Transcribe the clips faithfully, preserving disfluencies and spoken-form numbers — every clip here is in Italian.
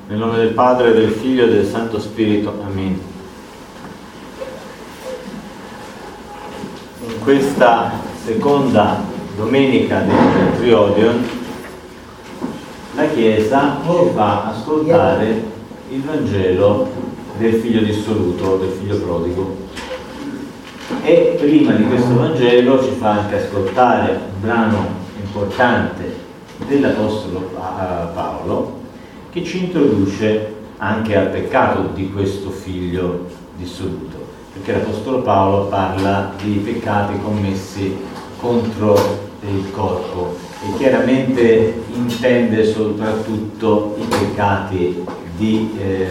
Nel nome del Padre, del Figlio e del Santo Spirito. Amen. In questa seconda domenica del Triodion, la Chiesa ci fa ascoltare il Vangelo del Figlio dissoluto, del Figlio prodigo. E prima di questo Vangelo ci fa anche ascoltare un brano importante dell'Apostolo Paolo, che ci introduce anche al peccato di questo figlio dissoluto, perché l'Apostolo Paolo parla di peccati commessi contro il corpo e chiaramente intende soprattutto i peccati di eh,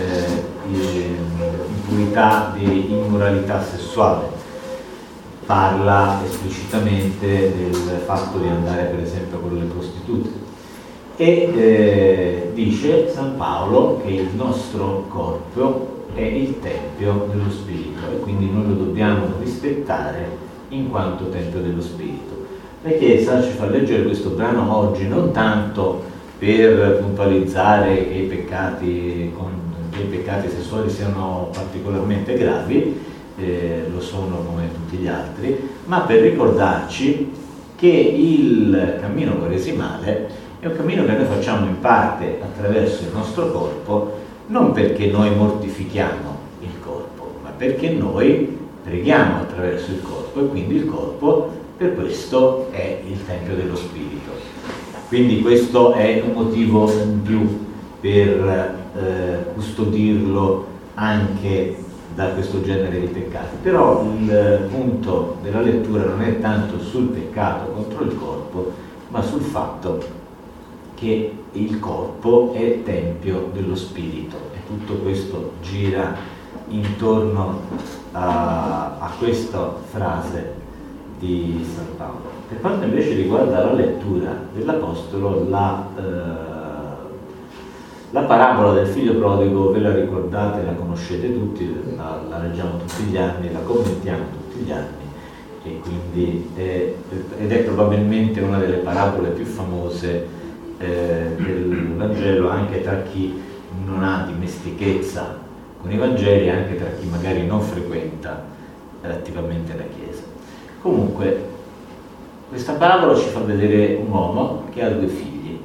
impurità, di immoralità sessuale. Parla esplicitamente del fatto di andare per esempio con le prostitute. E eh, dice San Paolo che il nostro corpo è il tempio dello Spirito e quindi noi lo dobbiamo rispettare in quanto tempio dello Spirito. La Chiesa ci fa leggere questo brano oggi non tanto per puntualizzare che i peccati, con, che i peccati sessuali siano particolarmente gravi, eh, lo sono come tutti gli altri, ma per ricordarci che il cammino quaresimale è un cammino che noi facciamo in parte attraverso il nostro corpo, non perché noi mortifichiamo il corpo, ma perché noi preghiamo attraverso il corpo e quindi il corpo per questo è il Tempio dello Spirito. Quindi questo è un motivo in più per eh, custodirlo anche da questo genere di peccati. Però il punto della lettura non è tanto sul peccato contro il corpo, ma sul fatto che il corpo è tempio dello spirito e tutto questo gira intorno a, a questa frase di San Paolo. Per quanto invece riguarda la lettura dell'Apostolo, la, eh, la parabola del figlio prodigo ve la ricordate, la conoscete tutti, la, la leggiamo tutti gli anni, la commentiamo tutti gli anni e quindi è, ed è probabilmente una delle parabole più famose Eh, del Vangelo anche tra chi non ha dimestichezza con i Vangeli, anche tra chi magari non frequenta eh, attivamente la Chiesa. Comunque questa parabola ci fa vedere un uomo che ha due figli.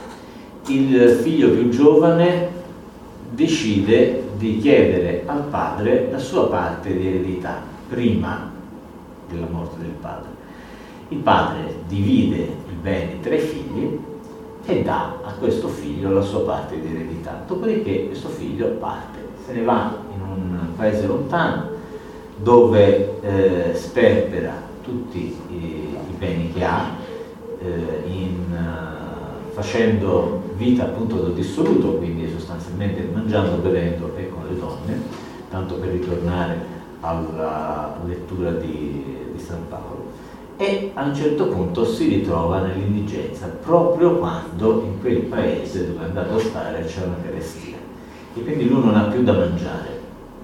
Il figlio più giovane decide di chiedere al padre la sua parte di eredità prima della morte del padre. Il padre divide il bene tra i figli e dà a questo figlio la sua parte di eredità. Dopodiché questo figlio parte, se ne va in un paese lontano dove eh, sperpera tutti i, i beni che ha, eh, in, uh, facendo vita appunto da dissoluto, quindi sostanzialmente mangiando, bevendo e con le donne, tanto per ritornare alla lettura di, di San Paolo. E a un certo punto si ritrova nell'indigenza proprio quando in quel paese dove è andato a stare c'è una carestia e quindi lui non ha più da mangiare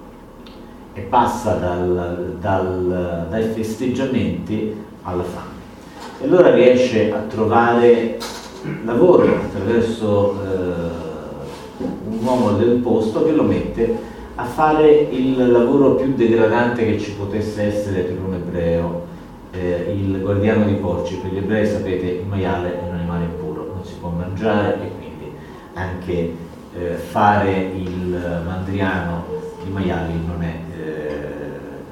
e passa dal, dal, dai festeggiamenti alla fame. E allora riesce a trovare lavoro attraverso eh, un uomo del posto che lo mette a fare il lavoro più degradante che ci potesse essere per un ebreo. Eh, il guardiano di porci. Per gli ebrei, sapete, il maiale è un animale impuro, non si può mangiare e quindi anche eh, fare il mandriano di maiali non è, eh,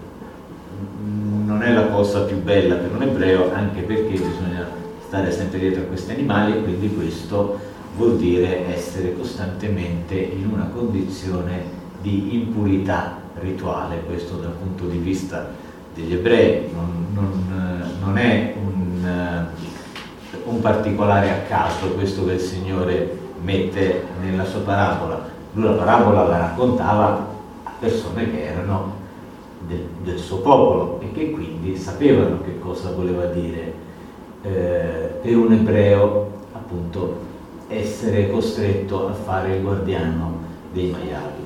non è la cosa più bella per un ebreo, anche perché bisogna stare sempre dietro a questi animali e quindi questo vuol dire essere costantemente in una condizione di impurità rituale. Questo dal punto di vista degli ebrei non, non, non è un, un particolare a caso questo che il Signore mette nella sua parabola. Lui la parabola la raccontava a persone che erano del, del suo popolo e che quindi sapevano che cosa voleva dire eh, per un ebreo appunto essere costretto a fare il guardiano dei maiali.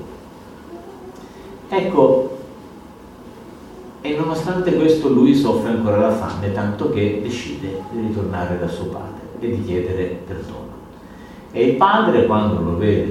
Ecco, e nonostante questo lui soffre ancora la fame, tanto che decide di ritornare da suo padre e di chiedere perdono. E il padre, quando lo vede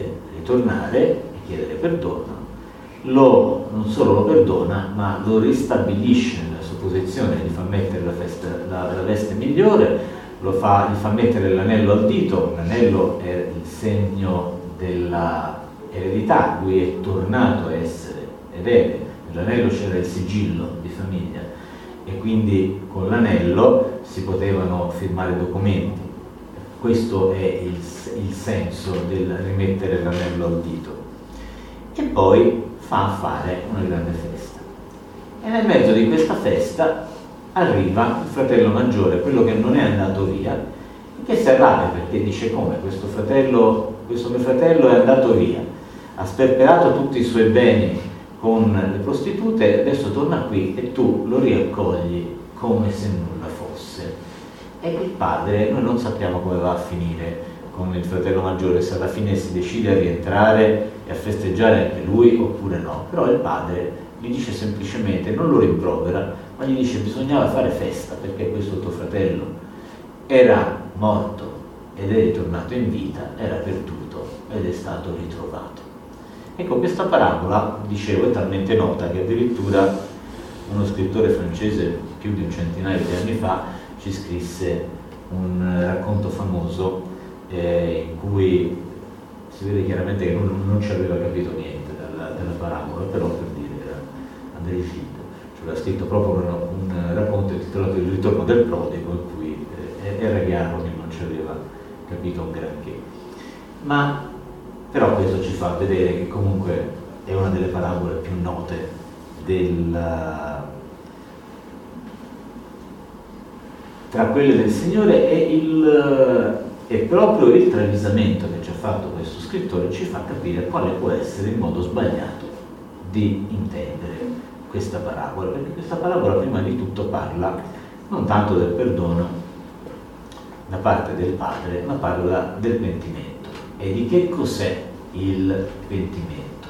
tornare e chiedere perdono, lo, non solo lo perdona, ma lo ristabilisce nella sua posizione, gli fa mettere la, festa, la, la veste migliore, lo fa, gli fa mettere l'anello al dito. L'anello è il segno della eredità, lui è tornato a essere erede, nell'anello c'era il sigillo di famiglia e quindi con l'anello si potevano firmare documenti. Questo è il, il senso del rimettere l'anello al dito. E poi fa fare una grande festa. E nel mezzo di questa festa arriva il fratello maggiore, quello che non è andato via, che si arrabbia perché dice: come questo fratello, questo mio fratello è andato via, ha sperperato tutti i suoi beni con le prostitute, adesso torna qui e tu lo riaccogli come se nulla fosse. E il padre, noi non sappiamo come va a finire con il fratello maggiore, se alla fine si decide a rientrare e a festeggiare anche lui oppure no, però il padre gli dice semplicemente, non lo rimprovera, ma gli dice: bisognava fare festa perché questo tuo fratello era morto ed è ritornato in vita, era perduto ed è stato ritrovato. Ecco, questa parabola, dicevo, è talmente nota che addirittura uno scrittore francese più di un centinaio di anni fa ci scrisse un racconto famoso eh, in cui si vede chiaramente che non, non ci aveva capito niente dalla, della parabola, però per dire era André Gide, cioè ha scritto proprio un, un racconto intitolato Il ritorno del prodigo, in cui eh, era chiaro che non ci aveva capito un granché. Ma però questo ci fa vedere che comunque è una delle parabole più note del, tra quelle del Signore, e, il, e proprio il travisamento che ci ha fatto questo scrittore ci fa capire quale può essere il modo sbagliato di intendere questa parabola, perché questa parabola prima di tutto parla non tanto del perdono da parte del padre, ma parla del pentimento. E di che cos'è il pentimento?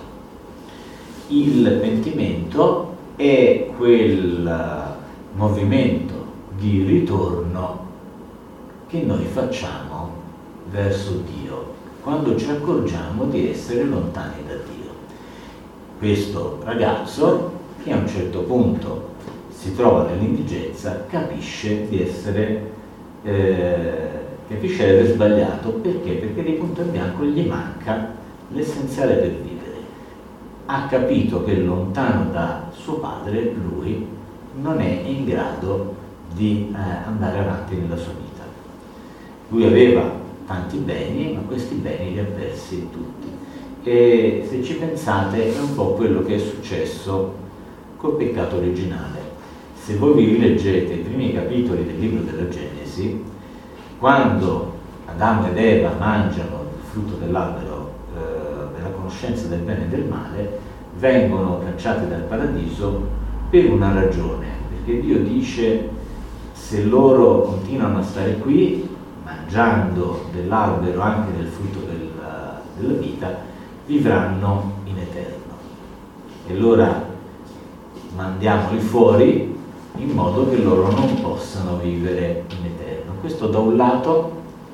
Il pentimento è quel movimento di ritorno che noi facciamo verso Dio quando ci accorgiamo di essere lontani da Dio. Questo ragazzo, che a un certo punto si trova nell'indigenza, capisce di essere eh, capisce di aver sbagliato. Perché? Perché di punto in bianco gli manca l'essenziale per vivere. Ha capito che lontano da suo padre lui non è in grado di eh, andare avanti nella sua vita. Lui aveva tanti beni, ma questi beni li ha persi tutti. E se ci pensate è un po' quello che è successo col peccato originale. Se voi vi rileggete i primi capitoli del libro della Genesi, quando Adamo ed Eva mangiano il frutto dell'albero eh, della conoscenza del bene e del male, vengono cacciati dal paradiso per una ragione, perché Dio dice: se loro continuano a stare qui mangiando dell'albero, anche del frutto del, della vita, vivranno in eterno. E allora mandiamoli fuori in modo che loro non possano vivere in eterno. Questo da un lato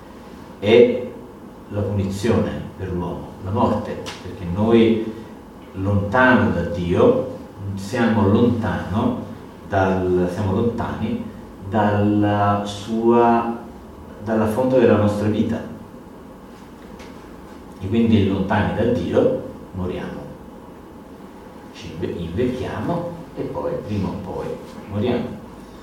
è la punizione per l'uomo, la morte, perché noi lontano da Dio siamo lontano dal, siamo lontani dalla sua, dalla fonte della nostra vita, e quindi lontani da Dio moriamo, ci invecchiamo e poi prima o poi moriamo.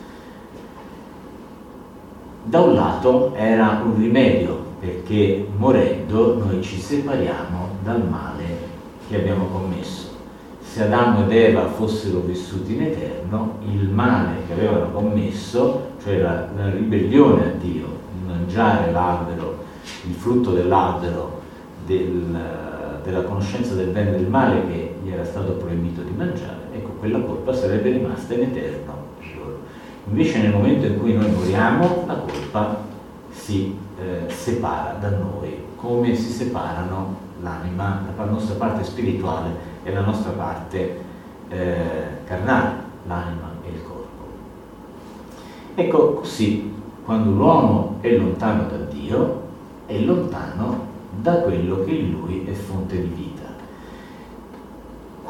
Da un lato era un rimedio, perché morendo noi ci separiamo dal male che abbiamo commesso. Se Adamo ed Eva fossero vissuti in eterno, il male che avevano commesso, cioè la, la ribellione a Dio, il mangiare l'albero, il frutto dell'albero del, della conoscenza del bene e del male che gli era stato proibito di mangiare, ecco, quella colpa sarebbe rimasta in eterno. Invece nel momento in cui noi moriamo, la colpa si eh, separa da noi, come si separano l'anima, la nostra parte spirituale e la nostra parte eh, carnale, l'anima e il corpo. Ecco, così, quando l'uomo è lontano da Dio, è lontano da quello che in lui è fonte di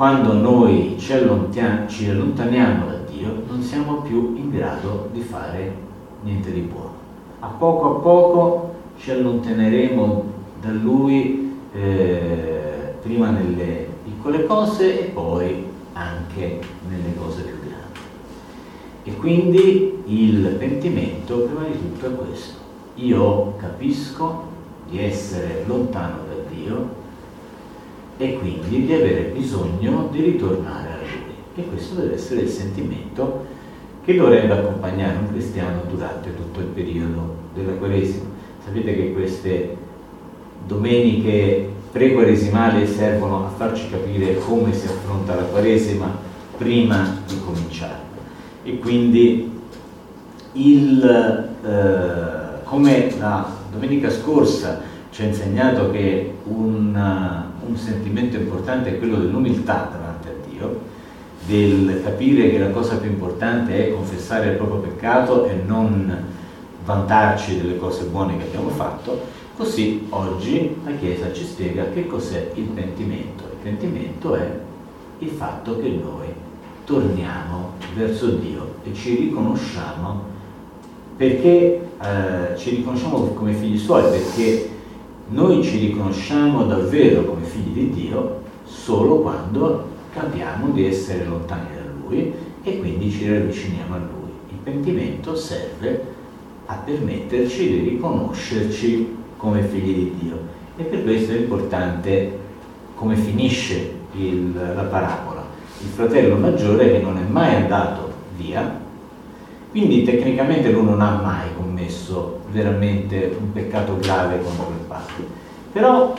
quando noi ci, allontan- ci allontaniamo da Dio, non siamo più in grado di fare niente di buono. A poco a poco ci allontaneremo da Lui, eh, prima nelle piccole cose e poi anche nelle cose più grandi. E quindi il pentimento prima di tutto è questo: io capisco di essere lontano da Dio e quindi di avere bisogno di ritornare a Lui, e questo deve essere il sentimento che dovrebbe accompagnare un cristiano durante tutto il periodo della Quaresima. Sapete che queste domeniche pre-quaresimali servono a farci capire come si affronta la Quaresima prima di cominciare. E quindi il, eh, come la domenica scorsa ci ha insegnato che un, un sentimento importante è quello dell'umiltà davanti a Dio, del capire che la cosa più importante è confessare il proprio peccato e non vantarci delle cose buone che abbiamo fatto, così oggi la Chiesa ci spiega che cos'è il pentimento. Il pentimento è il fatto che noi torniamo verso Dio e ci riconosciamo, perché eh, ci riconosciamo come figli Suoi, perché noi ci riconosciamo davvero come figli di Dio solo quando capiamo di essere lontani da Lui e quindi ci ravviciniamo a Lui. Il pentimento serve a permetterci di riconoscerci come figli di Dio, e per questo è importante come finisce il, la parabola. Il fratello maggiore che non è mai andato via, quindi tecnicamente lui non ha mai commesso veramente un peccato grave contro il padre, però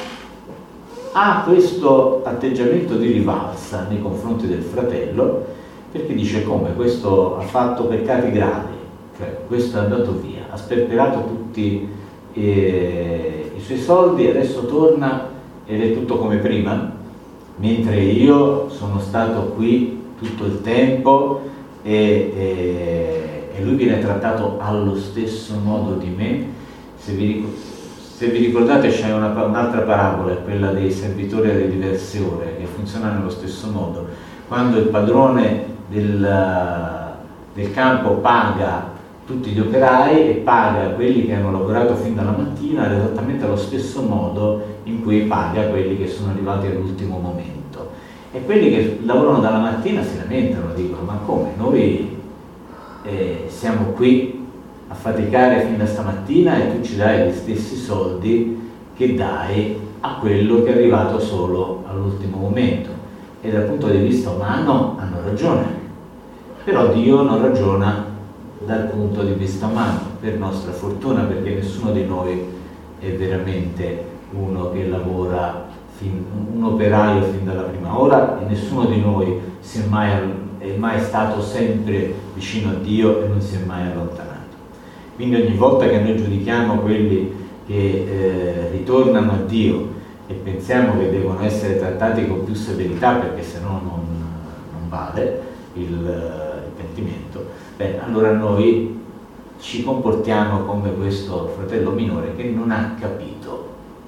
ha questo atteggiamento di rivalsa nei confronti del fratello, perché dice: come questo ha fatto peccati gravi, cioè questo è andato via, ha sperperato tutti eh, i suoi soldi, adesso torna ed è tutto come prima, mentre io sono stato qui tutto il tempo e, e, e lui viene trattato allo stesso modo di me. Se vi, se vi ricordate c'è una, un'altra parabola, quella dei servitori a diversione, che funziona nello stesso modo. Quando il padrone del, del campo paga tutti gli operai e paga quelli che hanno lavorato fin dalla mattina esattamente allo stesso modo in cui paga quelli che sono arrivati all'ultimo momento. E quelli che lavorano dalla mattina si lamentano, dicono: ma come, noi eh, siamo qui a faticare fin da stamattina e tu ci dai gli stessi soldi che dai a quello che è arrivato solo all'ultimo momento. E dal punto di vista umano hanno ragione, però Dio non ragiona dal punto di vista umano, per nostra fortuna, perché nessuno di noi è veramente uno che lavora, fin, un operaio fin dalla prima ora, e nessuno di noi si è mai, è mai stato sempre vicino a Dio e non si è mai allontanato. Quindi ogni volta che noi giudichiamo quelli che eh, ritornano a Dio e pensiamo che devono essere trattati con più severità, perché se no non, non vale il, il pentimento, beh, allora noi ci comportiamo come questo fratello minore che non ha capito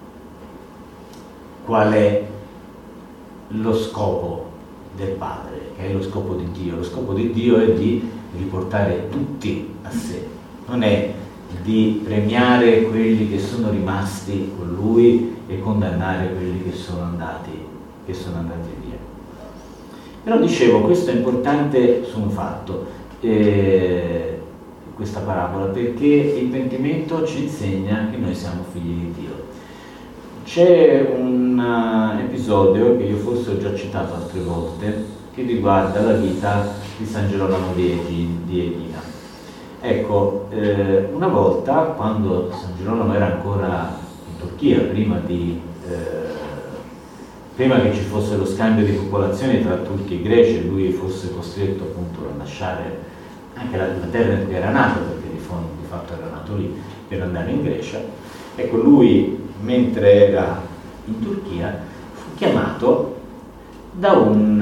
qual è lo scopo del Padre, che è lo scopo di Dio. Lo scopo di Dio è di riportare tutti a sé, non è di premiare quelli che sono rimasti con Lui e condannare quelli che sono andati, che sono andati via. Però dicevo, questo è importante su un fatto, eh, questa parabola, perché il pentimento ci insegna che noi siamo figli di Dio. C'è un uh, episodio che io forse ho già citato altre volte, che riguarda la vita di San Girolamo di Egina. Ecco, eh, una volta, quando San Girolamo era ancora in Turchia, prima, di, eh, prima che ci fosse lo scambio di popolazioni tra turchi e greci, e lui fosse costretto appunto a lasciare anche la, la terra in cui era nato, perché di, fondo, di fatto era nato lì, per andare in Grecia. Ecco, lui, mentre era in Turchia, fu chiamato da un,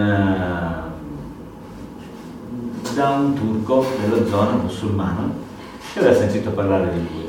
uh, da un turco della zona musulmana che aveva sentito parlare di lui.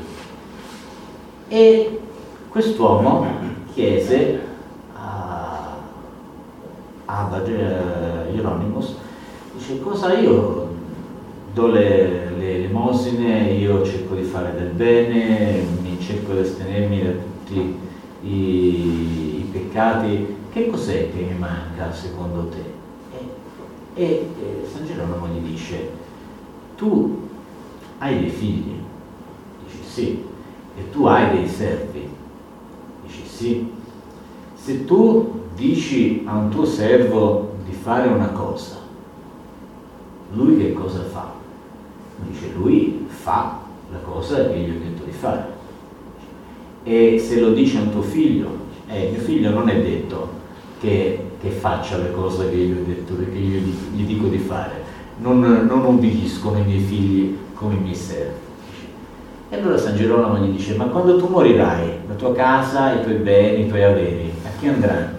E quest'uomo chiese a, Abba Hieronymus, dice: cosa io do le, le elemosine, io cerco di fare del bene, mi cerco di astenermi da tutti i, i peccati, che cos'è che mi manca secondo te? E, e, e San Gerolamo gli dice: tu hai dei figli? Dice sì. E tu hai dei servi? Dice sì. Se tu dici a un tuo servo di fare una cosa, lui che cosa fa? Dice: lui fa la cosa che io gli ho detto di fare. E se lo dice a un tuo figlio, eh, mio figlio non è detto che, che faccia le cose che io, ho detto, che io gli, gli dico di fare, non, non obbediscono i miei figli come i miei servi. E allora San Gerolamo gli dice: ma quando tu morirai, la tua casa, i tuoi beni, i tuoi averi, a chi andranno?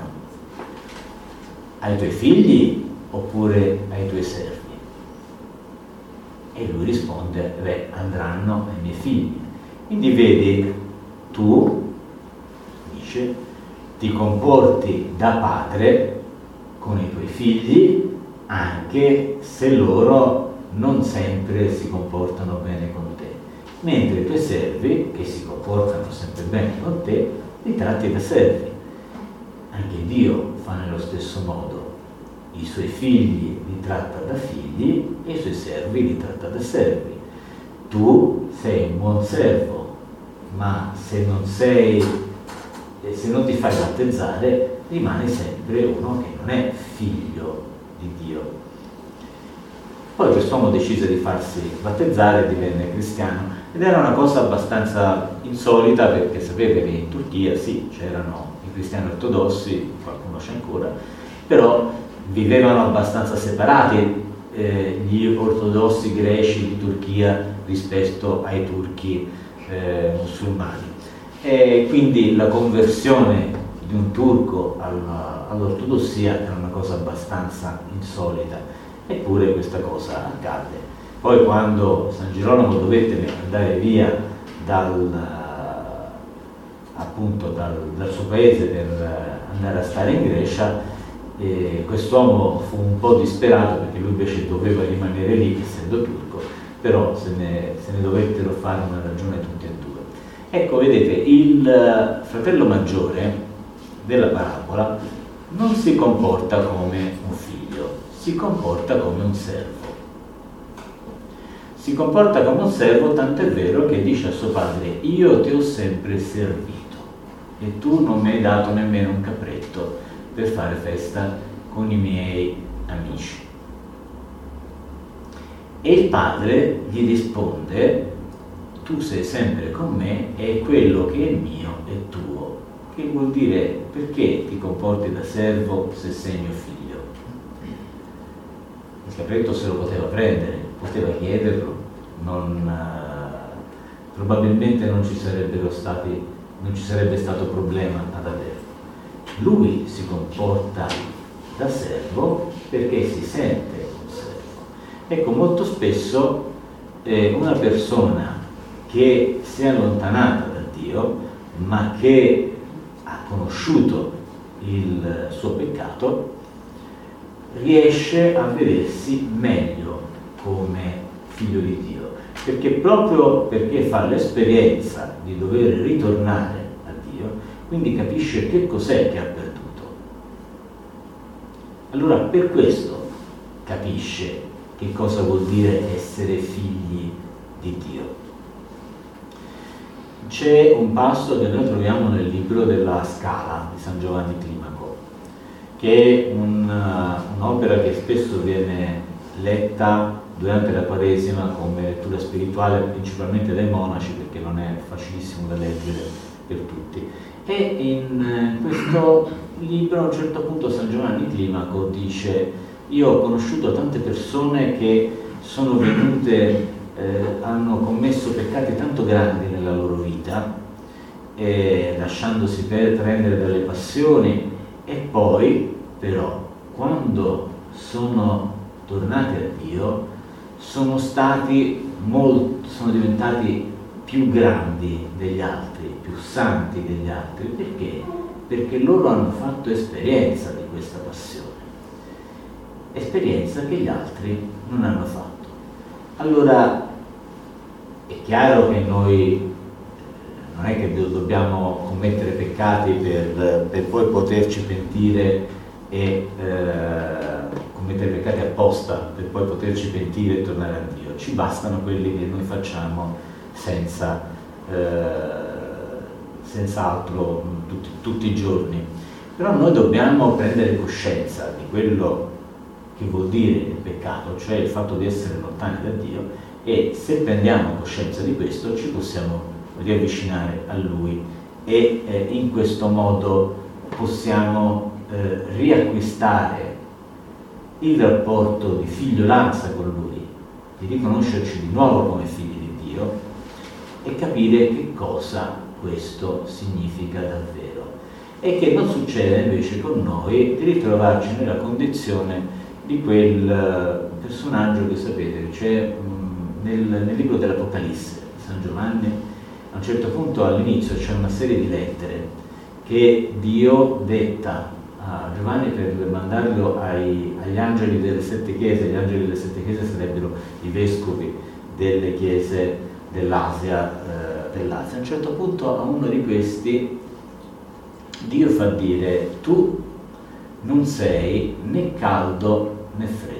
Ai tuoi figli oppure ai tuoi servi? E lui risponde: beh, andranno ai miei figli. Quindi vedi, tu, dice, ti comporti da padre con i tuoi figli, anche se loro non sempre si comportano bene con te, mentre i tuoi servi, che si comportano sempre bene con te, li tratti da servi. Anche Dio fa nello stesso modo: i suoi figli li tratta da figli e i suoi servi li tratta da servi. Tu sei un buon servo, ma se non sei, se non ti fai battezzare, rimani sempre uno che non è figlio di Dio. Poi quest'uomo decise di farsi battezzare, divenne cristiano, ed era una cosa abbastanza insolita, perché sapete che in Turchia sì, c'erano i cristiani ortodossi, qualcuno c'è ancora, però vivevano abbastanza separati eh, gli ortodossi greci di Turchia rispetto ai turchi eh, musulmani, e quindi la conversione di un turco alla, all'ortodossia era una cosa abbastanza insolita, eppure questa cosa accadde. Poi quando San Gerolamo dovette andare via dal, appunto dal, dal suo paese per andare a stare in Grecia, e quest'uomo fu un po' disperato, perché lui invece doveva rimanere lì essendo turco, però se ne, se ne dovettero fare una ragione tutti e due. Ecco, vedete, il fratello maggiore della parabola non si comporta come un figlio, si comporta come un servo. Si comporta come un servo, tant'è vero che dice a suo padre: io ti ho sempre servito e tu non mi hai dato nemmeno un capretto per fare festa con i miei amici. E il padre gli risponde: tu sei sempre con me e quello che è mio è tuo. Che vuol dire: perché ti comporti da servo se sei mio figlio? Il capretto se lo poteva prendere, poteva chiederlo, non, uh, probabilmente non ci sarebbero stati, non ci sarebbe stato problema ad averlo. Lui si comporta da servo perché si sente un servo. Ecco, molto spesso eh, una persona che si è allontanata da Dio, ma che ha conosciuto il suo peccato, riesce a vedersi meglio come figlio di Dio, perché proprio perché fa l'esperienza di dover ritornare a Dio, quindi capisce che cos'è che ha perduto. Allora per questo capisce che cosa vuol dire essere figli di Dio. C'è un passo che noi troviamo nel libro della Scala di San Giovanni Climaco, che è un, un'opera che spesso viene letta durante la Quaresima come lettura spirituale, principalmente dai monaci, perché non è facilissimo da leggere per tutti. E in questo libro a un certo punto San Giovanni Climaco dice: io ho conosciuto tante persone che sono venute, eh, hanno commesso peccati tanto grandi nella loro vita, eh, lasciandosi per prendere dalle passioni, e poi però quando sono tornati a Dio sono stati molto, sono diventati più grandi degli altri, più santi degli altri. Perché? Perché loro hanno fatto esperienza di questa passione. esperienza che gli altri non hanno fatto. Allora è chiaro che noi non è che dobbiamo commettere peccati per, per poi poterci pentire e eh, commettere peccati apposta per poi poterci pentire e tornare a Dio. Ci bastano quelli che noi facciamo senza eh, senz'altro tutti, tutti i giorni. Però noi dobbiamo prendere coscienza di quello che vuol dire il peccato, cioè il fatto di essere lontani da Dio, e se prendiamo coscienza di questo ci possiamo riavvicinare a Lui e eh, in questo modo possiamo eh, riacquistare il rapporto di figliolanza con Lui, di riconoscerci di nuovo come figli di Dio e capire che cosa questo significa davvero, e che non succede invece con noi di ritrovarci nella condizione di quel personaggio che sapete c'è mh, nel, nel libro dell'Apocalisse di San Giovanni. A un certo punto all'inizio c'è una serie di lettere che Dio detta a Giovanni per mandarlo ai, agli angeli delle sette chiese. Gli angeli delle sette chiese sarebbero i vescovi delle chiese dell'Asia, eh, dell'Asia. A un certo punto a uno di questi Dio fa dire: tu non sei né caldo né freddo,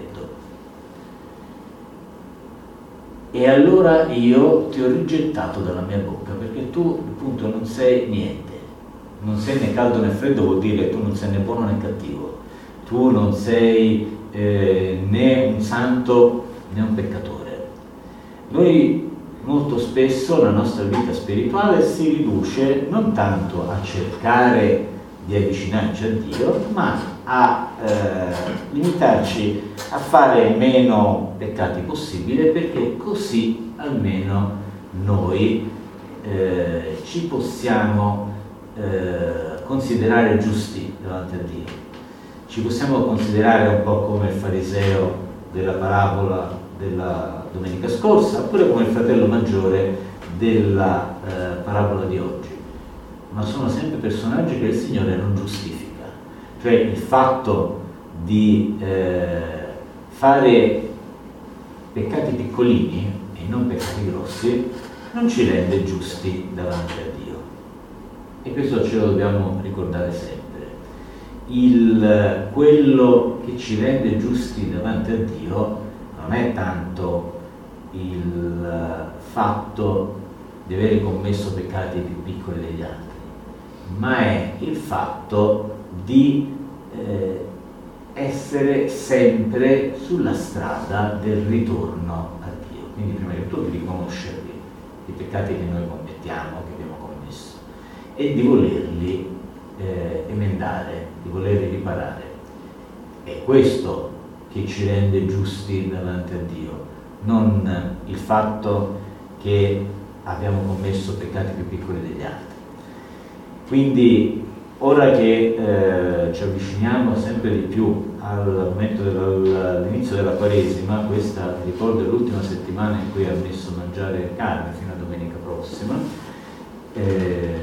e allora io ti ho rigettato dalla mia bocca, perché tu appunto non sei niente, non sei né caldo né freddo, vuol dire tu non sei né buono né cattivo, tu non sei eh, né un santo né un peccatore. Noi molto spesso la nostra vita spirituale si riduce non tanto a cercare di avvicinarci a Dio, ma a eh, limitarci a fare meno peccati possibile, perché così almeno noi eh, ci possiamo eh, considerare giusti davanti a Dio. Ci possiamo considerare un po' come il fariseo della parabola della domenica scorsa, oppure come il fratello maggiore della eh, parabola di oggi, ma sono sempre personaggi che il Signore non giustifica. Cioè il fatto di eh, fare peccati piccolini e non peccati grossi non ci rende giusti davanti a Dio, e questo ce lo dobbiamo ricordare sempre. Il, quello che ci rende giusti davanti a Dio non è tanto il fatto di avere commesso peccati più piccoli degli altri, ma è il fatto di eh, essere sempre sulla strada del ritorno a Dio. Quindi prima di tutto di riconoscerli, i peccati che noi commettiamo, che abbiamo commesso, e di volerli eh, emendare, di volerli riparare. È questo che ci rende giusti davanti a Dio, non il fatto che abbiamo commesso peccati più piccoli degli altri. Quindi ora che eh, ci avviciniamo sempre di più al momento dell'inizio della Quaresima, questa ricordo è l'ultima settimana in cui ha messo a mangiare carne fino a domenica prossima, eh,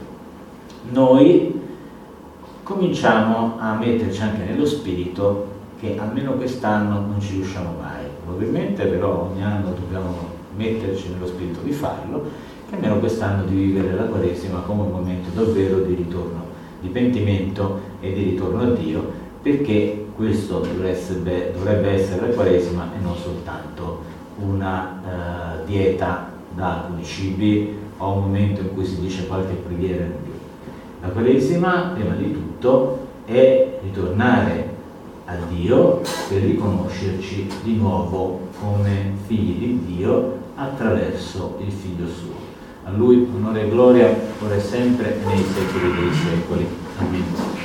noi cominciamo a metterci anche nello spirito che almeno quest'anno non ci riusciamo mai, probabilmente però ogni anno dobbiamo metterci nello spirito di farlo, che almeno quest'anno di vivere la Quaresima come un momento davvero di ritorno, di pentimento e di ritorno a Dio, perché questo dovrebbe essere, dovrebbe essere la Quaresima e non soltanto una uh, dieta da alcuni cibi o un momento in cui si dice qualche preghiera in più. La Quaresima, prima di tutto, è ritornare a Dio per riconoscerci di nuovo come figli di Dio attraverso il Figlio suo. A Lui onore e gloria ora e sempre nei secoli dei secoli. Amen.